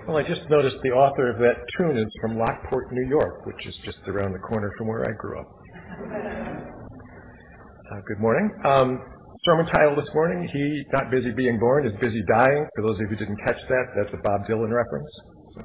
Well, I just noticed the author of that tune is from Lockport, New York, which is just around the corner from where I grew up. Good morning. Sermon title this morning, He Not Busy Being Born is Busy Dying. For those of you who didn't catch that, that's a Bob Dylan reference. So,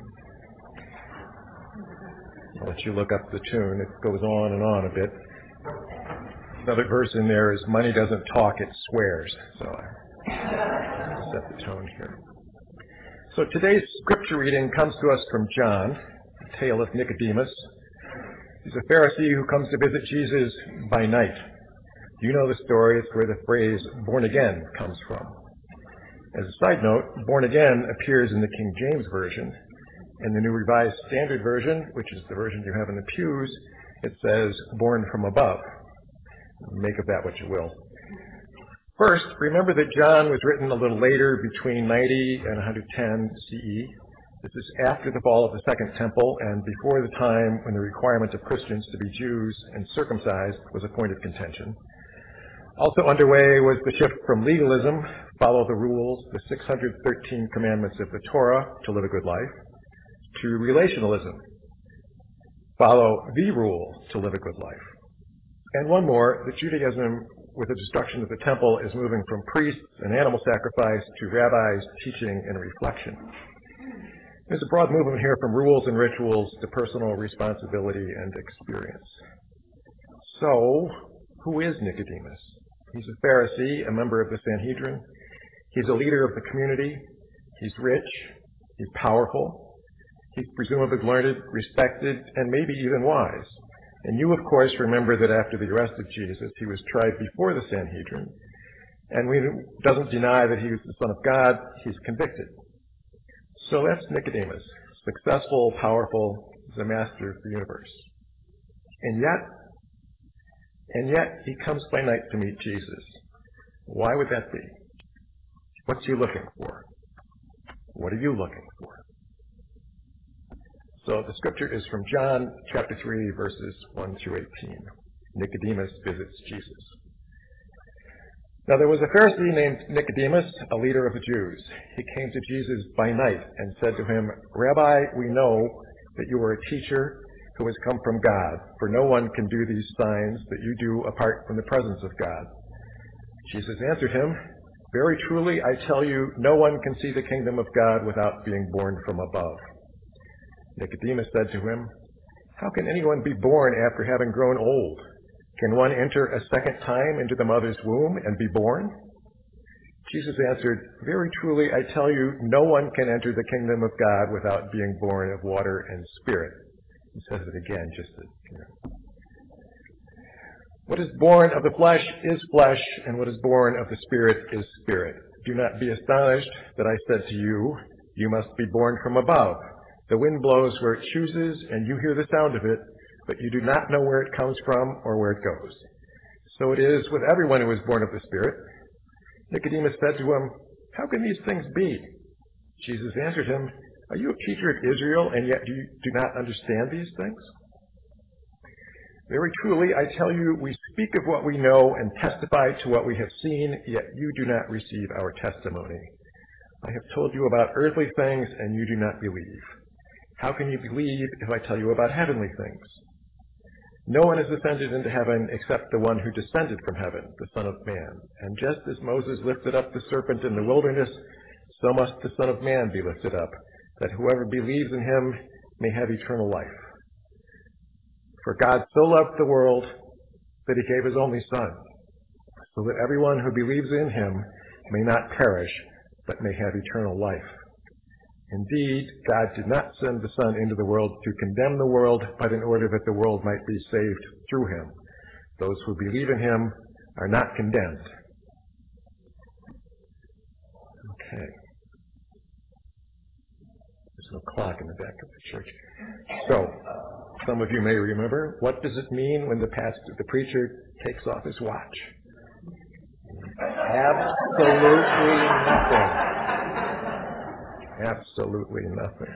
I'll let you look up the tune. It goes on and on a bit. Another verse in there is, money doesn't talk, it swears. So I set the tone here. So today's scripture reading comes to us from John, the tale of Nicodemus. He's a Pharisee who comes to visit Jesus by night. You know the story. It's where the phrase born again comes from. As a side note, born again appears in the King James Version. In the New Revised Standard Version, which is the version you have in the pews, it says born from above. Make of that what you will. First, remember that John was written a little later, between 90 and 110 CE. This is after the fall of the Second Temple and before the time when the requirement of Christians to be Jews and circumcised was a point of contention. Also underway was the shift from legalism, follow the rules, the 613 commandments of the Torah to live a good life, to relationalism, follow the rule to live a good life. And one more, that Judaism, with the destruction of the temple, is moving from priests and animal sacrifice to rabbis, teaching, and reflection. There's a broad movement here from rules and rituals to personal responsibility and experience. So, who is Nicodemus? He's a Pharisee, a member of the Sanhedrin. He's a leader of the community. He's rich. He's powerful. He's presumably learned, respected, and maybe even wise. And you, of course, remember that after the arrest of Jesus, he was tried before the Sanhedrin. And he doesn't deny that he was the Son of God. He's convicted. So that's Nicodemus, successful, powerful, the master of the universe. And yet, he comes by night to meet Jesus. Why would that be? What's he looking for? What are you looking for? So the scripture is from John chapter 3, verses 1 through 18. Nicodemus visits Jesus. Now there was a Pharisee named Nicodemus, a leader of the Jews. He came to Jesus by night and said to him, Rabbi, we know that you are a teacher who has come from God, for no one can do these signs that you do apart from the presence of God. Jesus answered him, very truly I tell you, no one can see the kingdom of God without being born from above. Nicodemus said to him, how can anyone be born after having grown old? Can one enter a second time into the mother's womb and be born? Jesus answered, very truly I tell you, no one can enter the kingdom of God without being born of water and spirit. He says it again, just to, What is born of the flesh is flesh, and what is born of the spirit is spirit. Do not be astonished that I said to you, you must be born from above. The wind blows where it chooses, and you hear the sound of it, but you do not know where it comes from or where it goes. So it is with everyone who is born of the Spirit. Nicodemus said to him, how can these things be? Jesus answered him, are you a teacher of Israel, and yet you do not understand these things? Very truly, I tell you, we speak of what we know and testify to what we have seen, yet you do not receive our testimony. I have told you about earthly things, and you do not believe. How can you believe if I tell you about heavenly things? No one has ascended into heaven except the one who descended from heaven, the Son of Man. And just as Moses lifted up the serpent in the wilderness, so must the Son of Man be lifted up, that whoever believes in him may have eternal life. For God so loved the world that he gave his only Son, so that everyone who believes in him may not perish, but may have eternal life. Indeed, God did not send the Son into the world to condemn the world, but in order that the world might be saved through him. Those who believe in him are not condemned. Okay. There's no clock in the back of the church. So, some of you may remember, what does it mean when the preacher takes off his watch? Absolutely nothing. Absolutely nothing.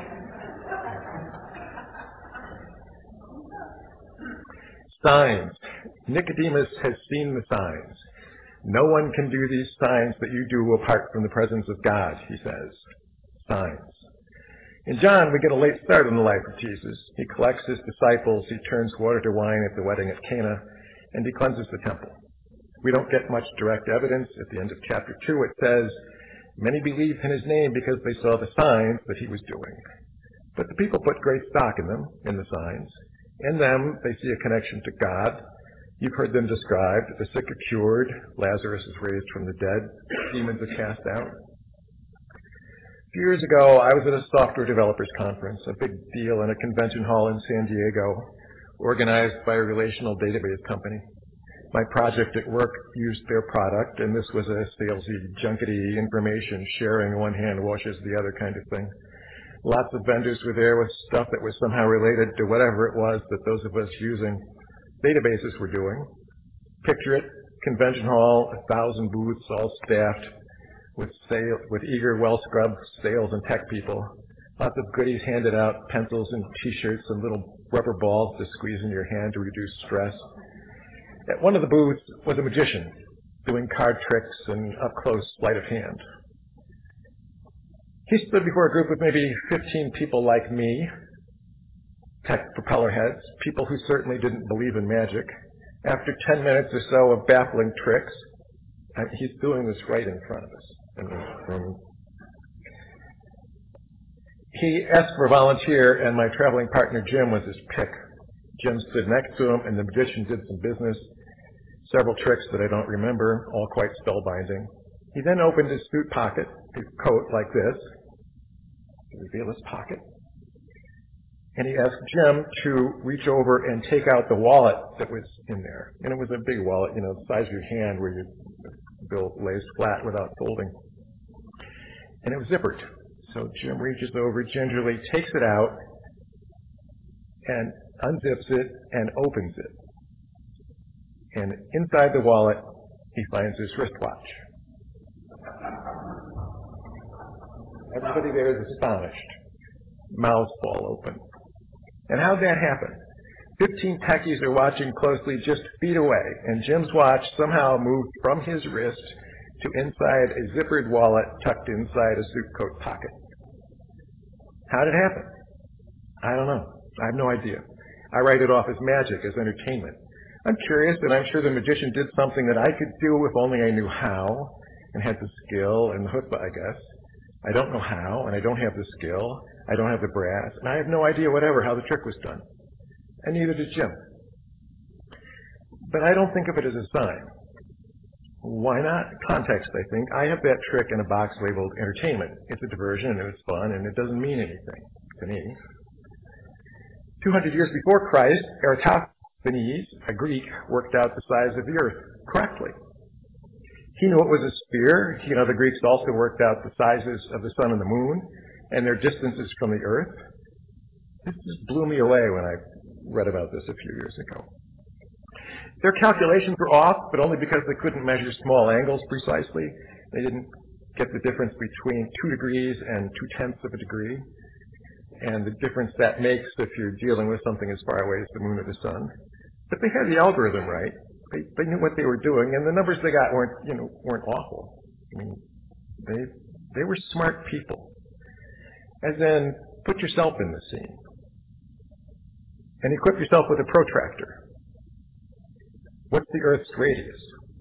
Signs. Nicodemus has seen the signs. No one can do these signs that you do apart from the presence of God, he says. signs. In John, we get a late start in the life of Jesus. He collects his disciples, he turns water to wine at the wedding at Cana, and he cleanses the temple. We don't get much direct evidence. At the end of chapter 2, it says, many believed in his name because they saw the signs that he was doing. But the people put great stock in them, in the signs. In them, they see a connection to God. You've heard them described. The sick are cured. Lazarus is raised from the dead. Demons are cast out. A few years ago, I was at a software developers conference, a big deal in a convention hall in San Diego, organized by a relational database company. My project at work used their product, and this was a salesy, junkety information sharing one hand washes the other kind of thing. Lots of vendors were there with stuff that was somehow related to whatever it was that those of us using databases were doing. Picture it, convention hall, 1,000 booths, all staffed with eager, well-scrubbed sales and tech people. Lots of goodies handed out, pencils and T-shirts and little rubber balls to squeeze in your hand to reduce stress. At one of the booths was a magician doing card tricks and up-close sleight of hand. He stood before a group of maybe 15 people like me, tech propeller heads, people who certainly didn't believe in magic. After 10 minutes or so of baffling tricks, he's doing this right in front of us. He asked for a volunteer, and my traveling partner Jim was his pick. Jim stood next to him, and the magician did some business, several tricks that I don't remember, all quite spellbinding. He then opened his suit pocket, his coat like this, to reveal his pocket. And he asked Jim to reach over and take out the wallet that was in there. And it was a big wallet, the size of your hand where your bill lays flat without folding. And it was zippered. So Jim reaches over, gingerly takes it out, and unzips it and opens it. And inside the wallet, he finds his wristwatch. Everybody there is astonished. Mouths fall open. And how'd that happen? 15 techies are watching closely just feet away, and Jim's watch somehow moved from his wrist to inside a zippered wallet tucked inside a suit coat pocket. How did it happen? I don't know. I have no idea. I write it off as magic, as entertainment. I'm curious, and I'm sure the magician did something that I could do if only I knew how, and had the skill and the chutzpah, I guess. I don't know how, and I don't have the skill. I don't have the brass, and I have no idea how the trick was done. And neither did Jim. But I don't think of it as a sign. Why not? Context, I think. I have that trick in a box labeled entertainment. It's a diversion, and it's fun, and it doesn't mean anything to me. 200 years before Christ, Eratosthenes, a Greek, worked out the size of the earth correctly. He knew it was a sphere. The Greeks also worked out the sizes of the sun and the moon and their distances from the earth. This just blew me away when I read about this a few years ago. Their calculations were off, but only because they couldn't measure small angles precisely. They didn't get the difference between 2 degrees and 2/10 of a degree, and the difference that makes if you're dealing with something as far away as the moon or the sun. But they had the algorithm right. They knew what they were doing, and the numbers they got weren't awful. I mean, they were smart people. As in, put yourself in the scene. And equip yourself with a protractor. What's the Earth's radius?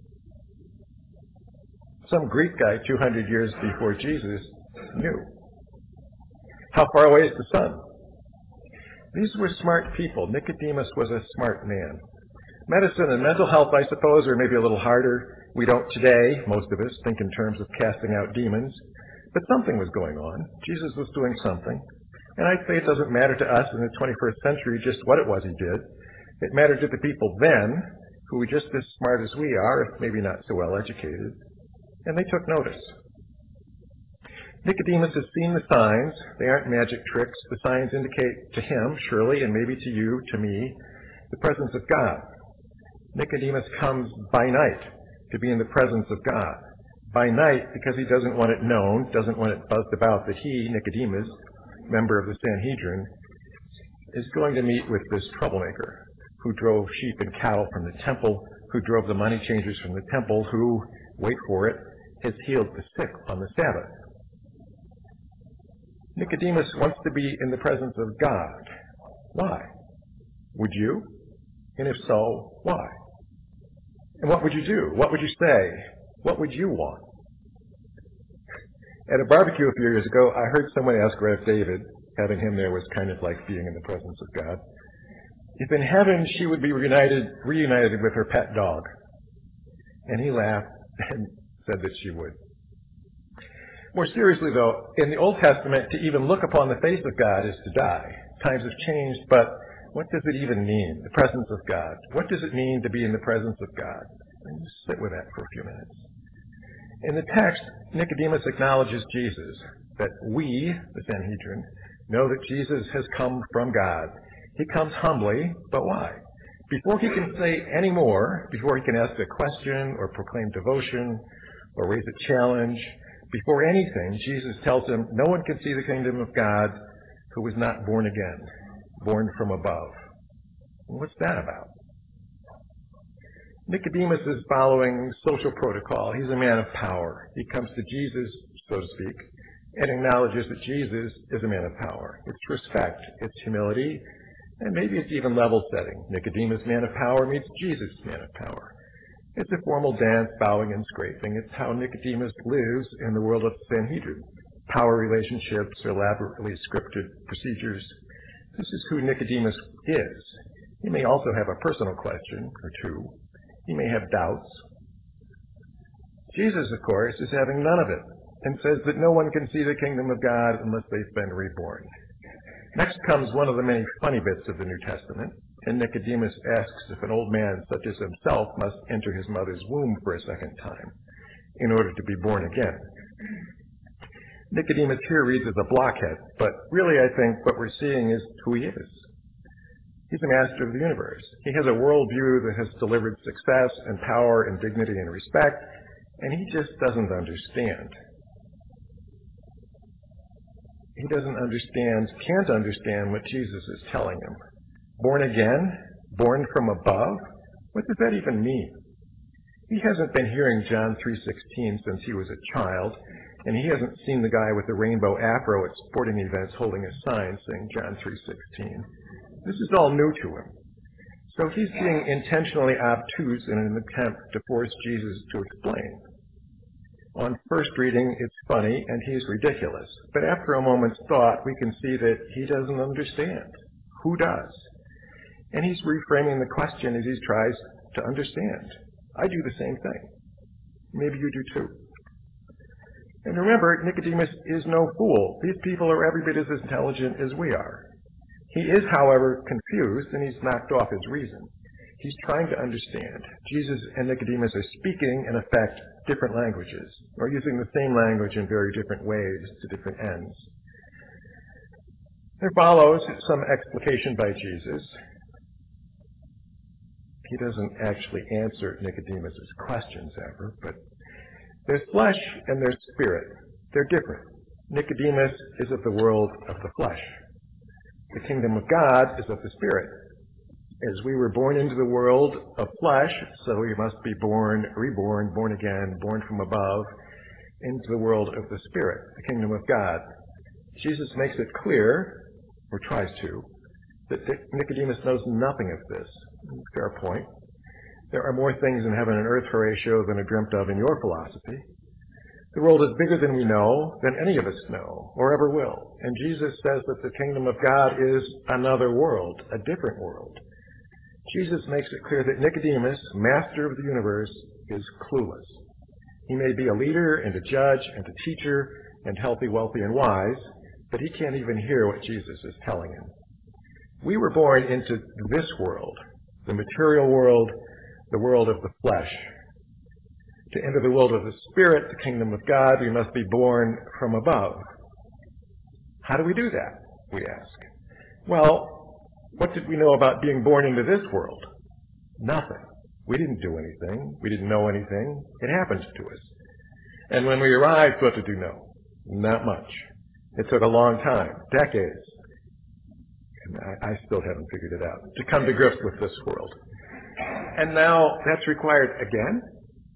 Some Greek guy 200 years before Jesus knew. How far away is the sun? These were smart people. Nicodemus was a smart man. Medicine and mental health, I suppose, are maybe a little harder. We don't today, most of us, think in terms of casting out demons. But something was going on. Jesus was doing something. And I'd say it doesn't matter to us in the 21st century just what it was he did. It mattered to the people then, who were just as smart as we are, if maybe not so well educated. And they took notice. Nicodemus has seen the signs. They aren't magic tricks. The signs indicate to him, surely, and maybe to you, to me, the presence of God. Nicodemus comes by night to be in the presence of God. By night because he doesn't want it known, doesn't want it buzzed about that he, Nicodemus, member of the Sanhedrin, is going to meet with this troublemaker who drove sheep and cattle from the temple, who drove the money changers from the temple, who, wait for it, has healed the sick on the Sabbath. Nicodemus wants to be in the presence of God. Why? Would you? And if so, why? And what would you do? What would you say? What would you want? At a barbecue a few years ago, I heard someone ask Rev David, having him there was kind of like being in the presence of God, if in heaven she would be reunited with her pet dog. And he laughed and said that she would. More seriously, though, in the Old Testament, to even look upon the face of God is to die. Times have changed, but what does it even mean, the presence of God? What does it mean to be in the presence of God? And just sit with that for a few minutes. In the text, Nicodemus acknowledges Jesus, that we, the Sanhedrin, know that Jesus has come from God. He comes humbly, but why? Before he can say any more, before he can ask a question or proclaim devotion or raise a challenge, before anything, Jesus tells him no one can see the kingdom of God who is not born again, born from above. What's that about? Nicodemus is following social protocol. He's a man of power. He comes to Jesus, so to speak, and acknowledges that Jesus is a man of power. It's respect, it's humility, and maybe it's even level setting. Nicodemus, man of power, meets Jesus, man of power. It's a formal dance, bowing and scraping. It's how Nicodemus lives in the world of the Sanhedrin. Power relationships, elaborately scripted procedures. This is who Nicodemus is. He may also have a personal question or two. He may have doubts. Jesus, of course, is having none of it and says that no one can see the kingdom of God unless they've been reborn. Next comes one of the many funny bits of the New Testament, and Nicodemus asks if an old man such as himself must enter his mother's womb for a second time in order to be born again. Nicodemus here reads as a blockhead, but really I think what we're seeing is who he is. He's a master of the universe. He has a worldview that has delivered success and power and dignity and respect, and he just doesn't understand. He can't understand what Jesus is telling him. Born again? Born from above? What does that even mean? He hasn't been hearing John 3:16 since he was a child, and he hasn't seen the guy with the rainbow afro at sporting events holding a sign saying John 3:16. This is all new to him. So he's being intentionally obtuse in an attempt to force Jesus to explain. On first reading, it's funny and he's ridiculous. But after a moment's thought, we can see that he doesn't understand. Who does? And he's reframing the question as he tries to understand. I do the same thing. Maybe you do too. And remember, Nicodemus is no fool. These people are every bit as intelligent as we are. He is, however, confused, and he's knocked off his reason. He's trying to understand. Jesus and Nicodemus are speaking, in effect, different languages, or using the same language in very different ways to different ends. There follows some explication by Jesus. He doesn't actually answer Nicodemus' questions ever, but there's flesh and there's spirit. They're different. Nicodemus is of the world of the flesh. The kingdom of God is of the spirit. As we were born into the world of flesh, so we must be born, reborn, born again, born from above, into the world of the spirit, the kingdom of God. Jesus makes it clear, or tries to, that Nicodemus knows nothing of this. Fair point. There are more things in heaven and earth, Horatio, than are dreamt of in your philosophy. The world is bigger than we know, than any of us know, or ever will. And Jesus says that the kingdom of God is another world, a different world. Jesus makes it clear that Nicodemus, master of the universe, is clueless. He may be a leader and a judge and a teacher and healthy, wealthy, and wise, but he can't even hear what Jesus is telling him. We were born into this world, the material world, the world of the flesh. To enter the world of the Spirit, the kingdom of God, we must be born from above. How do we do that, we ask? Well, what did we know about being born into this world? Nothing. We didn't do anything. We didn't know anything. It happened to us. And when we arrived, what did we know? Not much. It took a long time, decades. And I still haven't figured it out, to come to grips with this world. And now that's required again?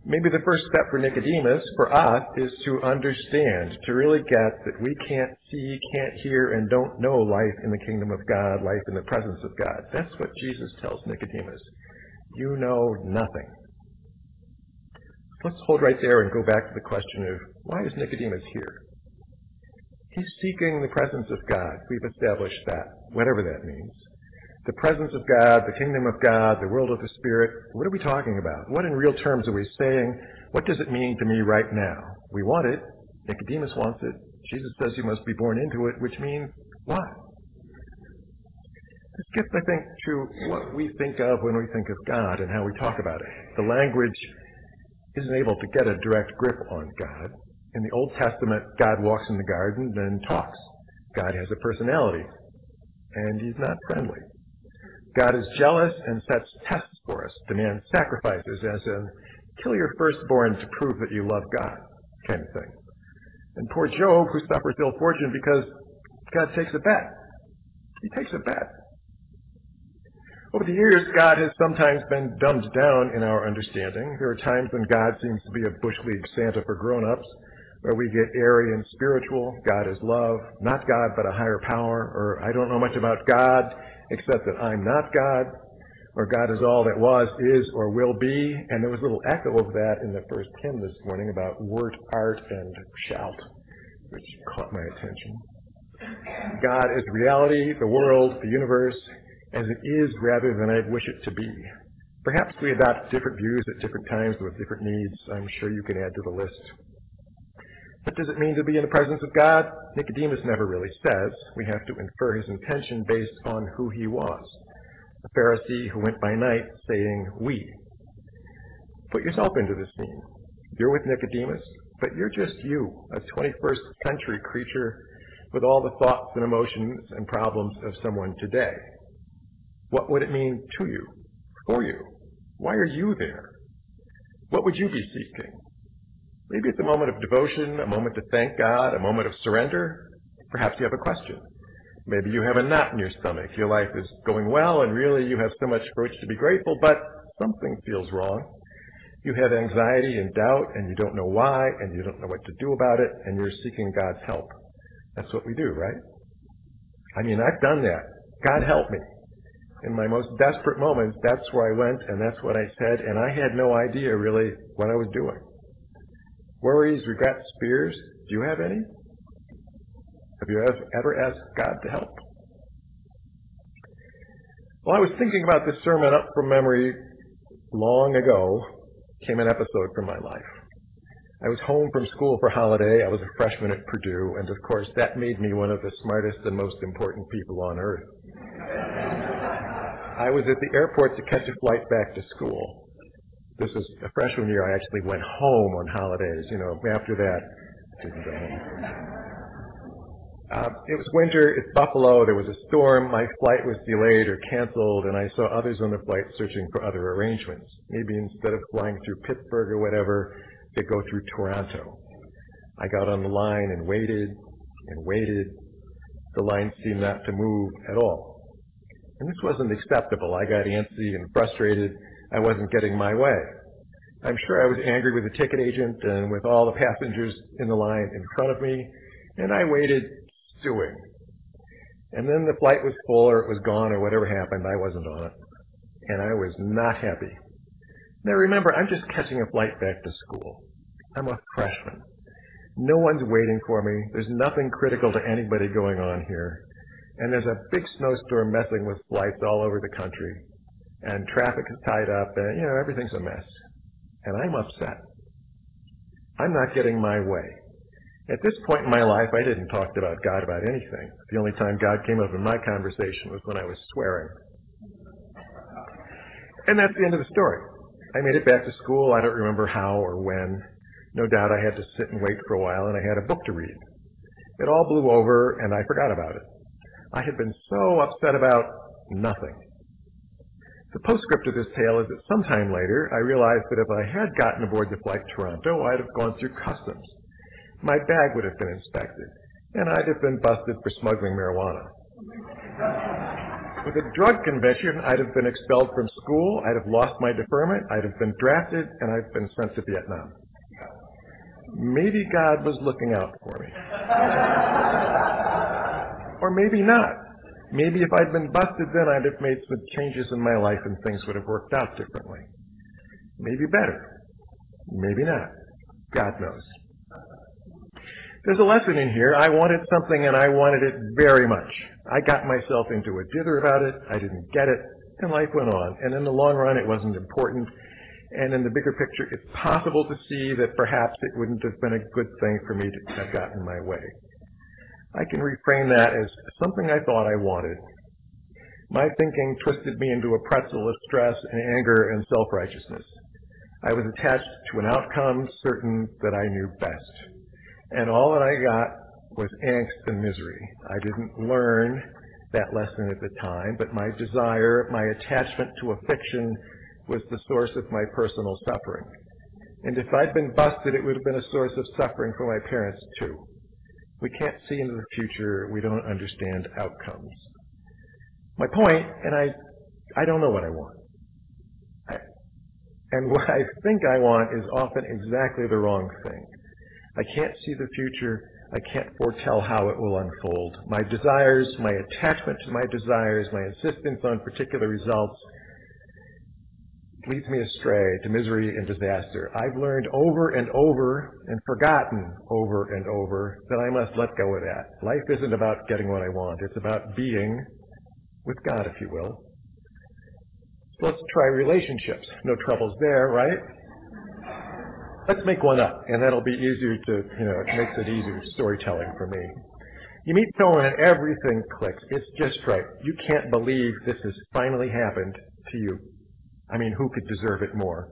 Maybe the first step for Nicodemus, for us, is to understand, to really get that we can't see, can't hear, and don't know life in the kingdom of God, life in the presence of God. That's what Jesus tells Nicodemus. You know nothing. Let's hold right there and go back to the question of, why is Nicodemus here? He's seeking the presence of God. We've established that, whatever that means. The presence of God, the kingdom of God, the world of the Spirit. What are we talking about? What in real terms are we saying? What does it mean to me right now? We want it. Nicodemus wants it. Jesus says you must be born into it, which means what? This gets, I think, to what we think of when we think of God and how we talk about it. The language isn't able to get a direct grip on God. In the Old Testament, God walks in the garden and talks. God has a personality, and he's not friendly. God is jealous and sets tests for us, demands sacrifices, as in, kill your firstborn to prove that you love God, kind of thing. And poor Job, who suffers ill fortune because God takes a bet. He takes a bet. Over the years, God has sometimes been dumbed down in our understanding. There are times when God seems to be a Bush League Santa for grown-ups, where we get airy and spiritual. God is love, not God, but a higher power. Or I don't know much about God, except that I'm not God. Or God is all that was, is, or will be. And there was a little echo of that in the first hymn this morning about word, art, and shout, which caught my attention. God is reality, the world, the universe, as it is rather than I wish it to be. Perhaps we adopt different views at different times with different needs. I'm sure you can add to the list. What does it mean to be in the presence of God? Nicodemus never really says. We have to infer his intention based on who he was. A Pharisee who went by night saying, we. Put yourself into this scene. You're with Nicodemus, but you're just you, a 21st century creature with all the thoughts and emotions and problems of someone today. What would it mean to you, for you? Why are you there? What would you be seeking? Maybe it's a moment of devotion, a moment to thank God, a moment of surrender. Perhaps you have a question. Maybe you have a knot in your stomach. Your life is going well, and really you have so much for which to be grateful, but something feels wrong. You have anxiety and doubt, and you don't know why, and you don't know what to do about it, and you're seeking God's help. That's what we do, right? I mean, I've done that. God help me. In my most desperate moments, that's where I went, and that's what I said, and I had no idea really what I was doing. Worries, regrets, fears, do you have any? Have you ever asked God to help? While I was thinking about this sermon up from memory long ago, came an episode from my life. I was home from school for holiday. I was a freshman at Purdue, and of course that made me one of the smartest and most important people on earth. I was at the airport to catch a flight back to school. This was a freshman year. I actually went home on holidays. After that, I didn't go home. It was winter. It's Buffalo. There was a storm. My flight was delayed or canceled, and I saw others on the flight searching for other arrangements. Maybe instead of flying through Pittsburgh or whatever, they'd go through Toronto. I got on the line and waited and waited. The line seemed not to move at all. And this wasn't acceptable. I got antsy and frustrated. I wasn't getting my way. I'm sure I was angry with the ticket agent and with all the passengers in the line in front of me, and I waited, stewing. And then the flight was full, or it was gone, or whatever happened. I wasn't on it. And I was not happy. Now remember, I'm just catching a flight back to school. I'm a freshman. No one's waiting for me. There's nothing critical to anybody going on here. And there's a big snowstorm messing with flights all over the country. And traffic is tied up, and, everything's a mess. And I'm upset. I'm not getting my way. At this point in my life, I didn't talk about God about anything. The only time God came up in my conversation was when I was swearing. And that's the end of the story. I made it back to school. I don't remember how or when. No doubt I had to sit and wait for a while, and I had a book to read. It all blew over, and I forgot about it. I had been so upset about nothing. The postscript of this tale is that sometime later, I realized that if I had gotten aboard the flight to Toronto, I'd have gone through customs. My bag would have been inspected, and I'd have been busted for smuggling marijuana. With a drug conviction, I'd have been expelled from school, I'd have lost my deferment, I'd have been drafted, and I'd been sent to Vietnam. Maybe God was looking out for me. Or maybe not. Maybe if I'd been busted then, I'd have made some changes in my life and things would have worked out differently. Maybe better. Maybe not. God knows. There's a lesson in here. I wanted something and I wanted it very much. I got myself into a dither about it. I didn't get it. And life went on. And in the long run, it wasn't important. And in the bigger picture, it's possible to see that perhaps it wouldn't have been a good thing for me to have gotten in my way. I can reframe that as something I thought I wanted. My thinking twisted me into a pretzel of stress and anger and self-righteousness. I was attached to an outcome certain that I knew best. And all that I got was angst and misery. I didn't learn that lesson at the time, but my desire, my attachment to a fiction was the source of my personal suffering. And if I'd been busted, it would have been a source of suffering for my parents too. We can't see into the future. We don't understand outcomes. My point, and I don't know what I want. And what I think I want is often exactly the wrong thing. I can't see the future. I can't foretell how it will unfold. My desires, my attachment to my desires, my insistence on particular results leads me astray to misery and disaster. I've learned over and over and forgotten over and over that I must let go of that. Life isn't about getting what I want. It's about being with God, if you will. So let's try relationships. No troubles there, right? Let's make one up, and that'll be easier to, it makes it easier storytelling for me. You meet someone and everything clicks. It's just right. You can't believe this has finally happened to you. I mean, who could deserve it more?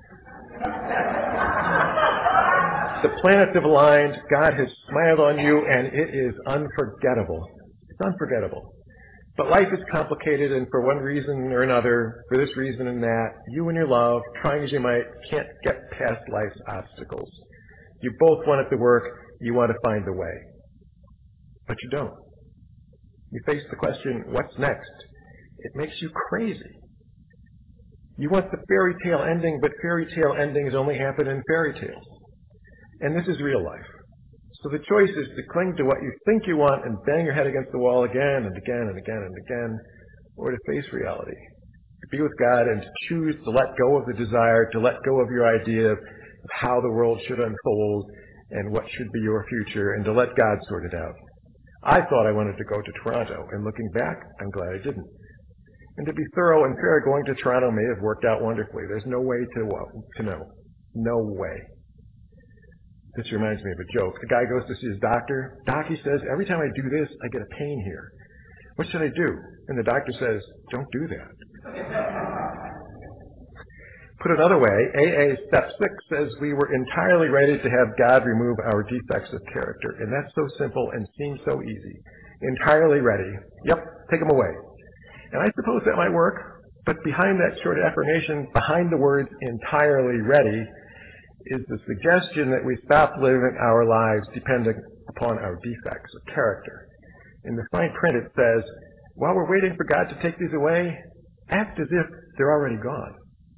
The planets have aligned, God has smiled on you, and it is unforgettable. It's unforgettable. But life is complicated, and for one reason or another, for this reason and that, you and your love, trying as you might, can't get past life's obstacles. You both want it to work, you want to find the way. But you don't. You face the question, what's next? It makes you crazy. You want the fairy tale ending, but fairy tale endings only happen in fairy tales. And this is real life. So the choice is to cling to what you think you want and bang your head against the wall again and again and again and again, or to face reality, to be with God and to choose to let go of the desire, to let go of your idea of how the world should unfold and what should be your future, and to let God sort it out. I thought I wanted to go to Toronto, and looking back, I'm glad I didn't. And to be thorough and fair, going to Toronto may have worked out wonderfully. There's no way to know. No way. This reminds me of a joke. A guy goes to see his doctor. Doc, he says, every time I do this, I get a pain here. What should I do? And the doctor says, don't do that. Put another way, AA Step 6 says we were entirely ready to have God remove our defects of character. And that's so simple and seems so easy. Entirely ready. Yep, take them away. And I suppose that might work, but behind that short affirmation, behind the words entirely ready, is the suggestion that we stop living our lives depending upon our defects of character. In the fine print it says, while we're waiting for God to take these away, act as if they're already gone.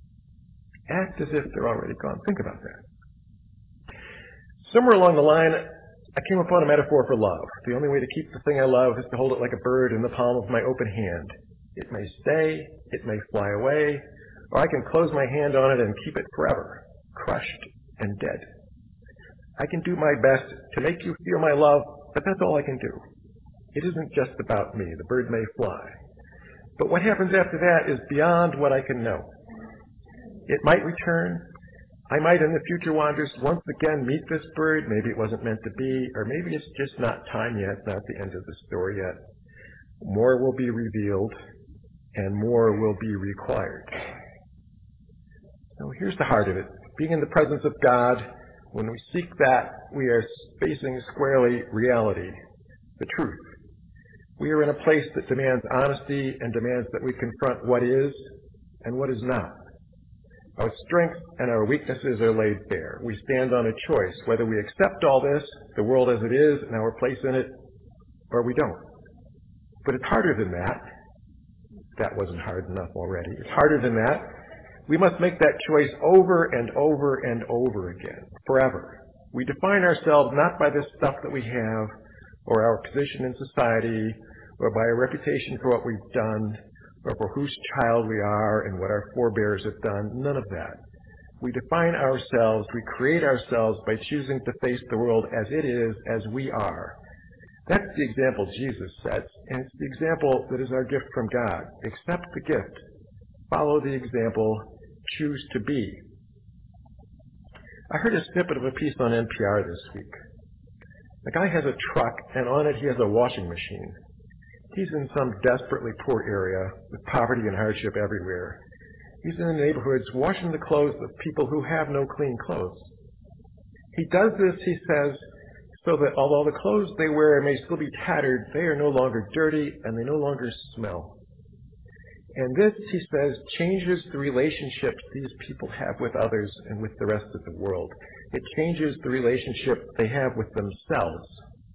Act as if they're already gone. Think about that. Somewhere along the line, I came upon a metaphor for love. The only way to keep the thing I love is to hold it like a bird in the palm of my open hand. It may stay, it may fly away, or I can close my hand on it and keep it forever, crushed and dead. I can do my best to make you feel my love, but that's all I can do. It isn't just about me. The bird may fly. But what happens after that is beyond what I can know. It might return. I might in the future wanders once again meet this bird. Maybe it wasn't meant to be, or maybe it's just not time yet, not the end of the story yet. More will be revealed, and more will be required. So here's the heart of it. Being in the presence of God, when we seek that, we are facing squarely reality, the truth. We are in a place that demands honesty and demands that we confront what is and what is not. Our strengths and our weaknesses are laid bare. We stand on a choice, whether we accept all this, the world as it is, and our place in it, or we don't. But it's harder than that. that wasn't hard enough already. It's harder than that. We must make that choice over and over and over again, forever. We define ourselves not by the stuff that we have, or our position in society, or by a reputation for what we've done, or for whose child we are and what our forebears have done. None of that. We define ourselves, we create ourselves by choosing to face the world as it is, as we are. That's the example Jesus sets, and it's the example that is our gift from God. Accept the gift. Follow the example. Choose to be. I heard a snippet of a piece on NPR this week. The guy has a truck, and on it he has a washing machine. He's in some desperately poor area with poverty and hardship everywhere. He's in the neighborhoods washing the clothes of people who have no clean clothes. He does this, he says, so that although the clothes they wear may still be tattered, they are no longer dirty and they no longer smell. And this, he says, changes the relationships these people have with others and with the rest of the world. It changes the relationship they have with themselves.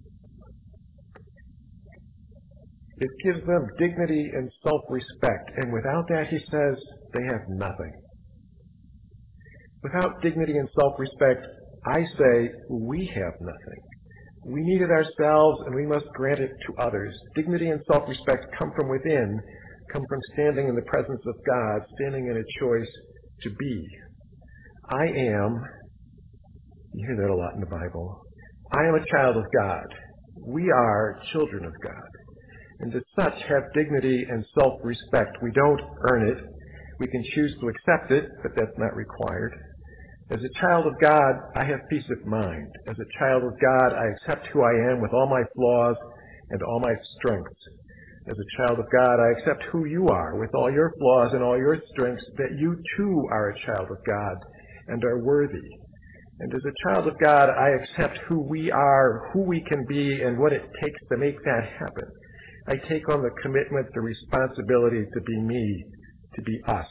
It gives them dignity and self-respect, and without that, he says, they have nothing. Without dignity and self-respect, I say, we have nothing. We need it ourselves, and we must grant it to others. Dignity and self-respect come from within, come from standing in the presence of God, standing in a choice to be. I am, you hear that a lot in the Bible, I am a child of God. We are children of God. And as such, have dignity and self-respect. We don't earn it. We can choose to accept it, but that's not required. As a child of God, I have peace of mind. As a child of God, I accept who I am with all my flaws and all my strengths. As a child of God, I accept who you are with all your flaws and all your strengths, that you too are a child of God and are worthy. And as a child of God, I accept who we are, who we can be, and what it takes to make that happen. I take on the commitment, the responsibility to be me, to be us.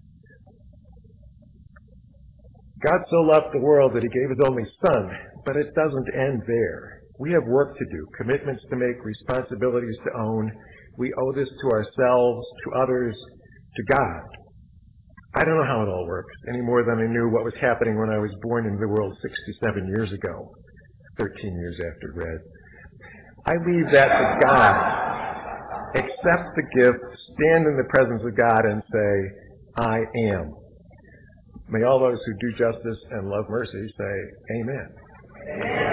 God so loved the world that he gave his only Son, but it doesn't end there. We have work to do, commitments to make, responsibilities to own. We owe this to ourselves, to others, to God. I don't know how it all works, any more than I knew what was happening when I was born into the world 67 years ago, 13 years after Red. I leave that to God. Accept the gift, stand in the presence of God, and say, I am. May all those who do justice and love mercy say, Amen. Amen.